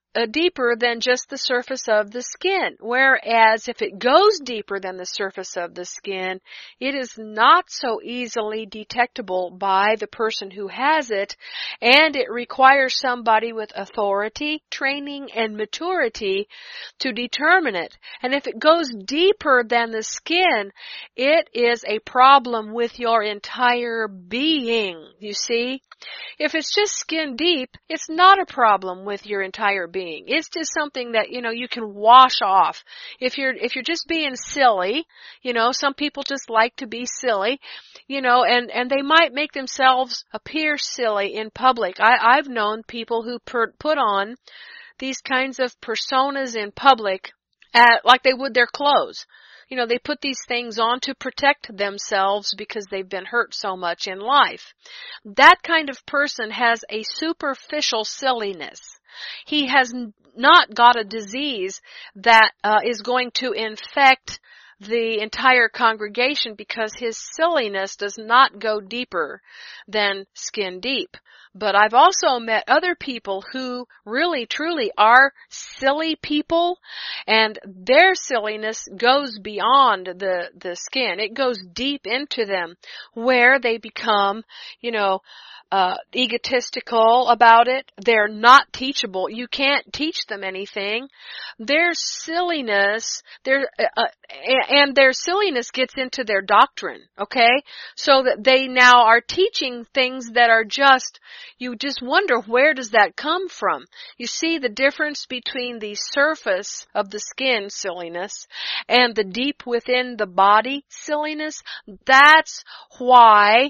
deeper than just the surface of the skin. Whereas if it goes deeper than the surface of the skin, it is not so easily detectable by the person who has it, and it requires somebody with authority, training, and maturity to determine it. And if it goes deeper than the skin, it is a problem with your entire being, you see? If it's just skin deep, it's not a problem with your entire being. It's just something that, you can wash off. If you're just being silly, some people just like to be silly, and they might make themselves appear silly in public. I've known people who put on these kinds of personas in public like they would their clothes. They put these things on to protect themselves because they've been hurt so much in life. That kind of person has a superficial silliness. He has not got a disease that is going to infect the entire congregation because his silliness does not go deeper than skin deep. But I've also met other people who really, truly are silly people, and their silliness goes beyond the skin. It goes deep into them, where they become, egotistical about it. They're not teachable. You can't teach them anything. Their silliness, and their silliness gets into their doctrine, okay? So that they now are teaching things that are just, you just wonder, where does that come from? You see the difference between the surface of the skin silliness and the deep within the body silliness? That's why,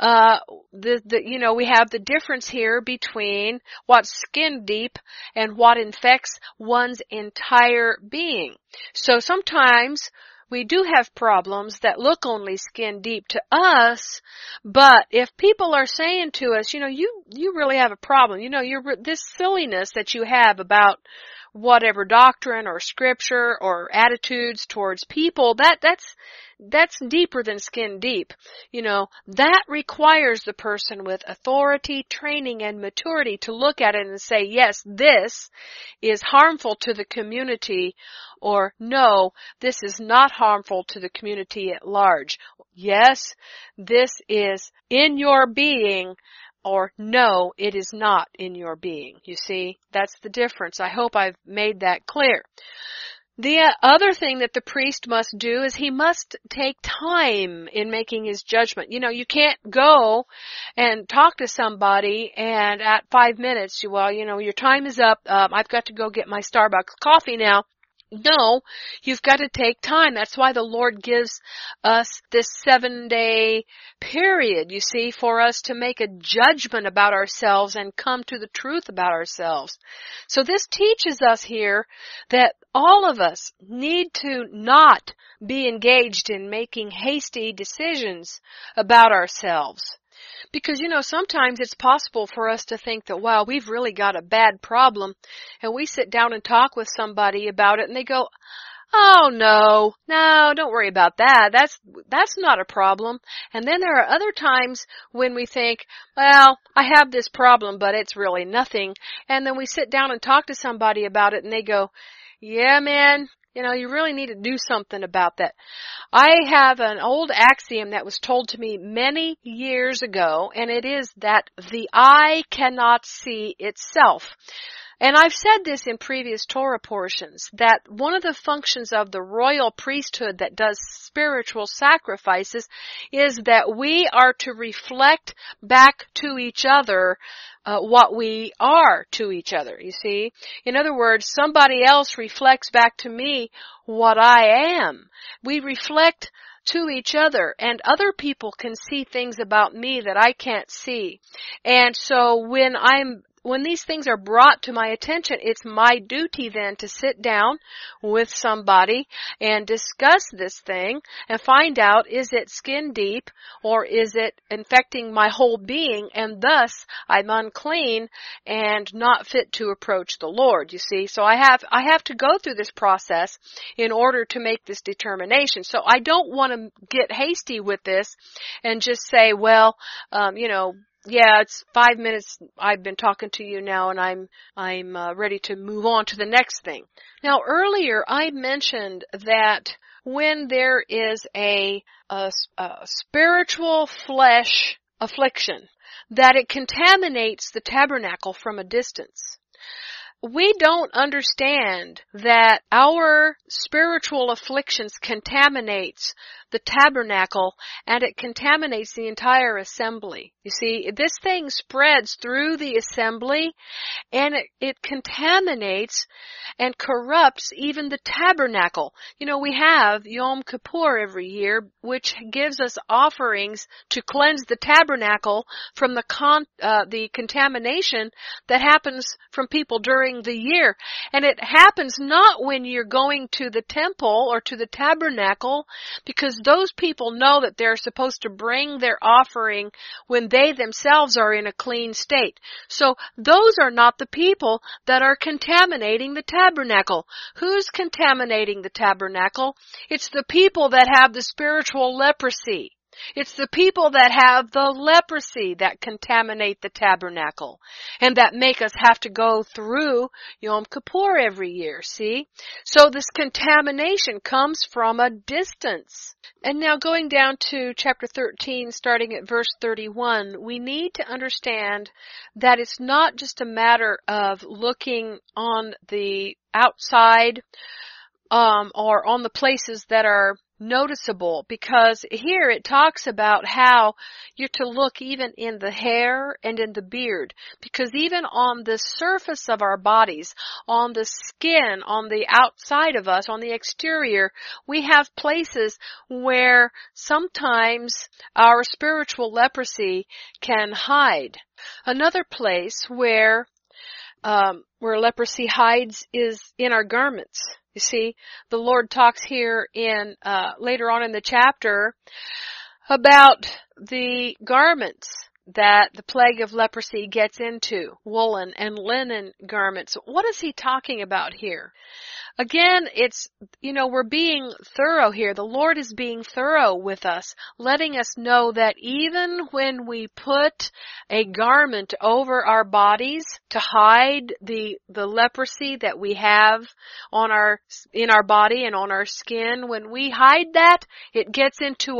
we have the difference here between what's skin deep and what infects one's entire being. So sometimes we do have problems that look only skin deep to us, but if people are saying to us, you really have a problem, this silliness that you have about whatever doctrine or scripture or attitudes towards people, that's deeper than skin deep. That requires the person with authority, training, and maturity to look at it and say, yes, this is harmful to the community, or no, this is not harmful to the community at large. Yes, this is in your being, or no, it is not in your being. You see, that's the difference. I hope I've made that clear. The other thing that the priest must do is he must take time in making his judgment. You can't go and talk to somebody and at 5 minutes, your time is up. I've got to go get my Starbucks coffee now. No, you've got to take time. That's why the Lord gives us this 7-day period, you see, for us to make a judgment about ourselves and come to the truth about ourselves. So this teaches us here that all of us need to not be engaged in making hasty decisions about ourselves. Because, sometimes it's possible for us to think that, wow, we've really got a bad problem, and we sit down and talk with somebody about it, and they go, oh, no, don't worry about that. That's not a problem. And then there are other times when we think, well, I have this problem, but it's really nothing. And then we sit down and talk to somebody about it, and they go, yeah, man, you really need to do something about that. I have an old axiom that was told to me many years ago, and it is that the eye cannot see itself. And I've said this in previous Torah portions, that one of the functions of the royal priesthood that does spiritual sacrifices is that we are to reflect back to each other what we are to each other, you see. In other words, somebody else reflects back to me what I am. We reflect to each other, and other people can see things about me that I can't see. And so when these things are brought to my attention, it's my duty then to sit down with somebody and discuss this thing and find out, is it skin deep or is it infecting my whole being, and thus I'm unclean and not fit to approach the Lord, you see. So I have to go through this process in order to make this determination. So I don't want to get hasty with this and just say, well, Yeah, it's 5 minutes. I've been talking to you now, and I'm ready to move on to the next thing. Now, earlier I mentioned that when there is a spiritual flesh affliction, that it contaminates the tabernacle from a distance. We don't understand that our spiritual afflictions contaminates the tabernacle, and it contaminates the entire assembly. You see, this thing spreads through the assembly, and it contaminates and corrupts even the tabernacle. You know, we have Yom Kippur every year, which gives us offerings to cleanse the tabernacle from the contamination that happens from people during the year. And it happens not when you're going to the temple or to the tabernacle, because those people know that they're supposed to bring their offering when they themselves are in a clean state. So those are not the people that are contaminating the tabernacle. Who's contaminating the tabernacle? It's the people that have the spiritual leprosy. It's the people that have the leprosy that contaminate the tabernacle and that make us have to go through Yom Kippur every year, see? So this contamination comes from a distance. And now going down to chapter 13, starting at verse 31, we need to understand that it's not just a matter of looking on the outside or on the places that are noticeable, because here it talks about how you're to look even in the hair and in the beard, because even on the surface of our bodies, on the skin, on the outside of us, on the exterior, we have places where sometimes our spiritual leprosy can hide. Another place where leprosy hides is in our garments. You see, the Lord talks here in later on in the chapter about the garments that the plague of leprosy gets into, woolen and linen garments. What is he talking about here? Again, we're being thorough here. The Lord is being thorough with us, letting us know that even when we put a garment over our bodies to hide the leprosy that we have in our body and on our skin, when we hide that, it gets into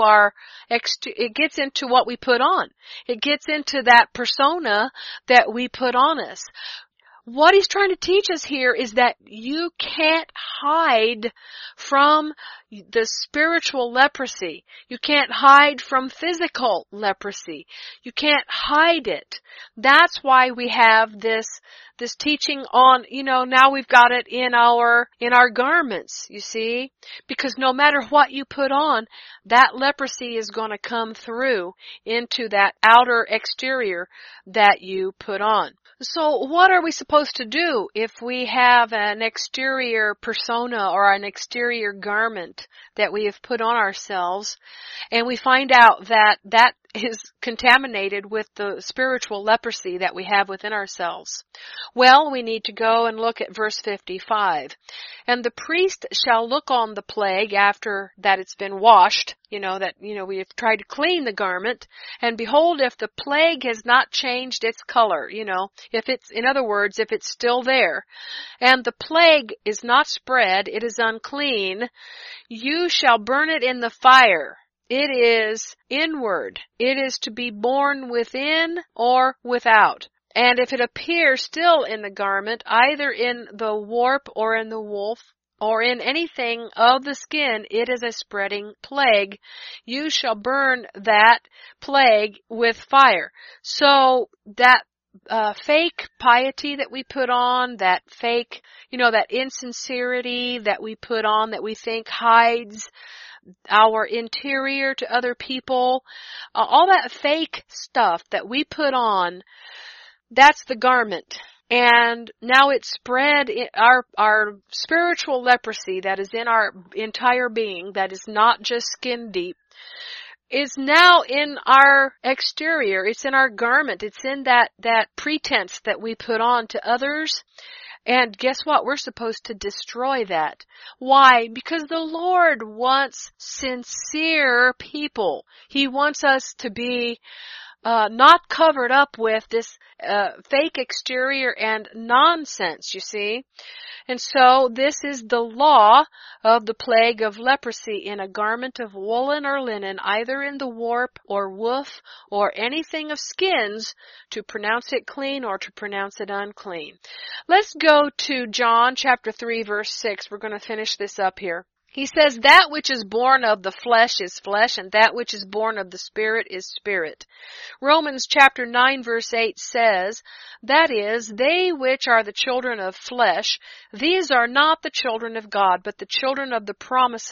what we put on. It gets into that persona that we put on us. What he's trying to teach us here is that you can't hide from the spiritual leprosy. You can't hide from physical leprosy. You can't hide it. That's why we have this teaching on, now we've got it in our garments, you see? Because no matter what you put on, that leprosy is going to come through into that outer exterior that you put on. So what are we supposed to do if we have an exterior persona or an exterior garment that we have put on ourselves, and we find out that is contaminated with the spiritual leprosy that we have within ourselves? Well, we need to go and look at verse 55. And the priest shall look on the plague after that it's been washed, we have tried to clean the garment, and behold, if the plague has not changed its color, if it's still there, and the plague is not spread, it is unclean, you shall burn it in the fire. It is inward. It is to be borne within or without. And if it appears still in the garment, either in the warp or in the woof, or in anything of the skin, it is a spreading plague. You shall burn that plague with fire. So that fake piety that we put on, that fake, that insincerity that we put on that we think hides our interior to other people, all that fake stuff that we put on, that's the garment. And now it's spread in our spiritual leprosy that is in our entire being, that is not just skin deep, is now in our exterior. It's in our garment. It's in that pretense that we put on to others. And guess what? We're supposed to destroy that. Why? Because the Lord wants sincere people. He wants us to be not covered up with this fake exterior and nonsense, you see. And so this is the law of the plague of leprosy in a garment of woolen or linen, either in the warp or woof or anything of skins, to pronounce it clean or to pronounce it unclean. Let's go to John chapter 3 verse 6. We're going to finish this up here. He says, that which is born of the flesh is flesh, and that which is born of the Spirit is spirit. Romans chapter 9 verse 8 says, that is, they which are the children of flesh, these are not the children of God, but the children of the promise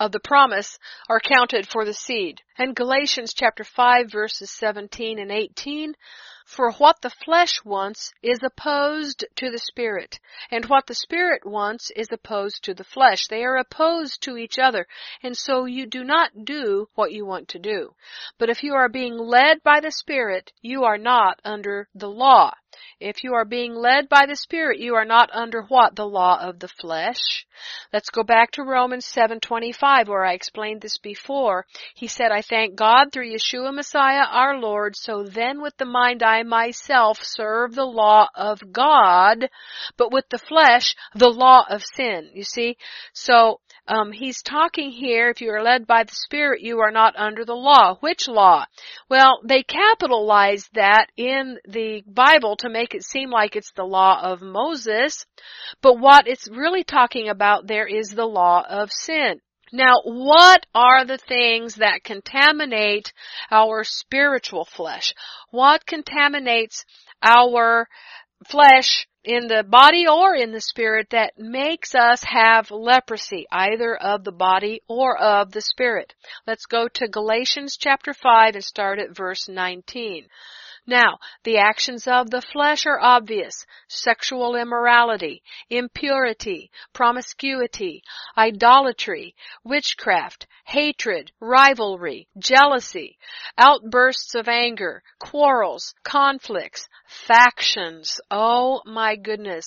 are counted for the seed. And Galatians chapter 5 verses 17 and 18, for what the flesh wants is opposed to the Spirit, and what the Spirit wants is opposed to the flesh. They are opposed to each other, and so you do not do what you want to do. But if you are being led by the Spirit, you are not under the law. If you are being led by the Spirit, you are not under what? The law of the flesh. Let's go back to Romans 7:25, where I explained this before. He said, I thank God through Yeshua Messiah our Lord, so then with the mind I myself serve the law of God, but with the flesh, the law of sin. You see? So, he's talking here, if you are led by the Spirit, you are not under the law. Which law? Well, they capitalized that in the Bible to make it seem like it's the law of Moses, but what it's really talking about there is the law of sin. Now, what are the things that contaminate our spiritual flesh? What contaminates our flesh in the body or in the spirit that makes us have leprosy, either of the body or of the spirit? Let's go to Galatians chapter 5 and start at verse 19. Now, the actions of the flesh are obvious: sexual immorality, impurity, promiscuity, idolatry, witchcraft, hatred, rivalry, jealousy, outbursts of anger, quarrels, conflicts, factions. Oh my goodness.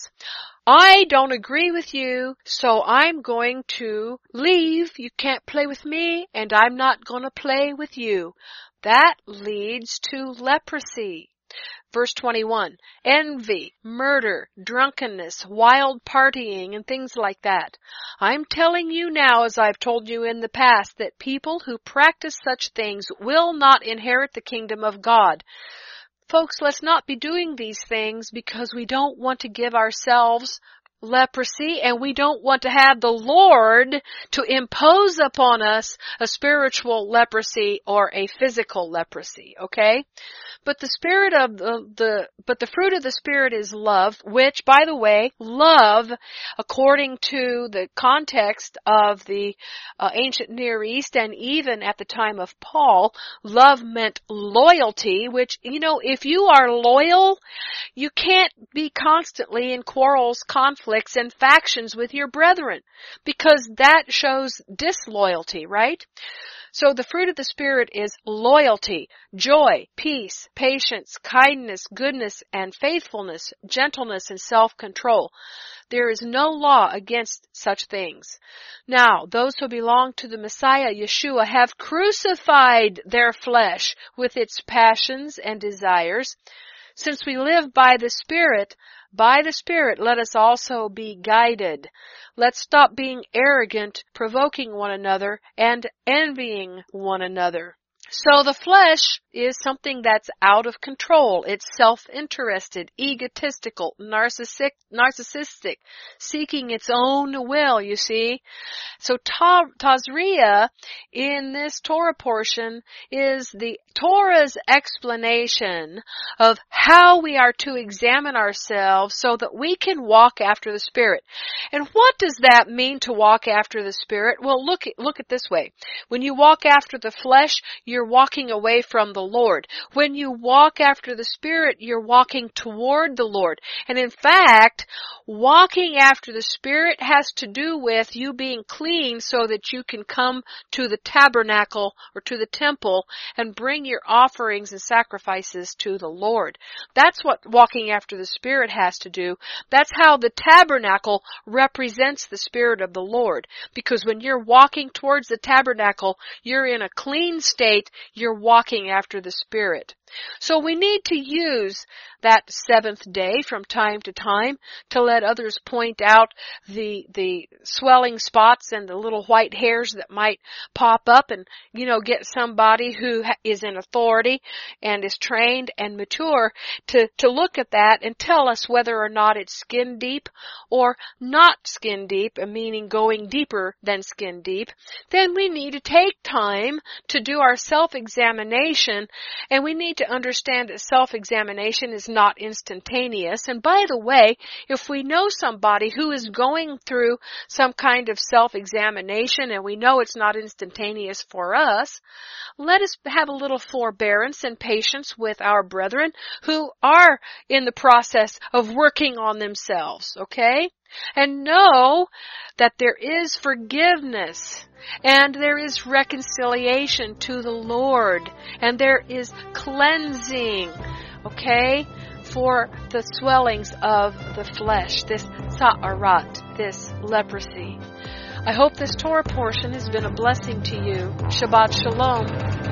I don't agree with you, so I'm going to leave. You can't play with me, and I'm not going to play with you. That leads to leprosy. Verse 21, envy, murder, drunkenness, wild partying, and things like that. I'm telling you now, as I've told you in the past, that people who practice such things will not inherit the kingdom of God. Folks, let's not be doing these things because we don't want to give ourselves leprosy, and we don't want to have the Lord to impose upon us a spiritual leprosy or a physical leprosy, okay? But the fruit of the Spirit is love, which, by the way, love, according to the context of the ancient Near East and even at the time of Paul, love meant loyalty, which, if you are loyal, you can't be constantly in quarrels, conflicts, and factions with your brethren, because that shows disloyalty, right? So the fruit of the Spirit is loyalty, joy, peace, patience, kindness, goodness, and faithfulness, gentleness, and self-control. There is no law against such things. Now, those who belong to the Messiah, Yeshua, have crucified their flesh with its passions and desires. Since we live by the Spirit, let us also be guided. Let's stop being arrogant, provoking one another, and envying one another. So the flesh is something that's out of control. It's self-interested, egotistical, narcissistic, seeking its own will, you see. So Tazria in this Torah portion is the Torah's explanation of how we are to examine ourselves so that we can walk after the Spirit. And what does that mean, to walk after the Spirit? Well, look at this way. When you walk after the flesh, you're walking away from the Lord. When you walk after the Spirit, you're walking toward the Lord. And in fact, walking after the Spirit has to do with you being clean so that you can come to the tabernacle or to the temple and bring your offerings and sacrifices to the Lord. That's what walking after the Spirit has to do. That's how the tabernacle represents the Spirit of the Lord. Because when you're walking towards the tabernacle, you're in a clean state. You're walking after the Spirit. So we need to use that seventh day from time to time to let others point out the swelling spots and the little white hairs that might pop up, and, get somebody who is in authority and is trained and mature to look at that and tell us whether or not it's skin deep or not skin deep, meaning going deeper than skin deep. Then we need to take time to do our self-examination, and we need to understand that self-examination is not instantaneous. And by the way, if we know somebody who is going through some kind of self-examination and we know it's not instantaneous for us, let us have a little forbearance and patience with our brethren who are in the process of working on themselves, okay? And know that there is forgiveness and there is reconciliation to the Lord and there is cleansing, okay, for the swellings of the flesh, this sa'arat, this leprosy. I hope this Torah portion has been a blessing to you. Shabbat Shalom.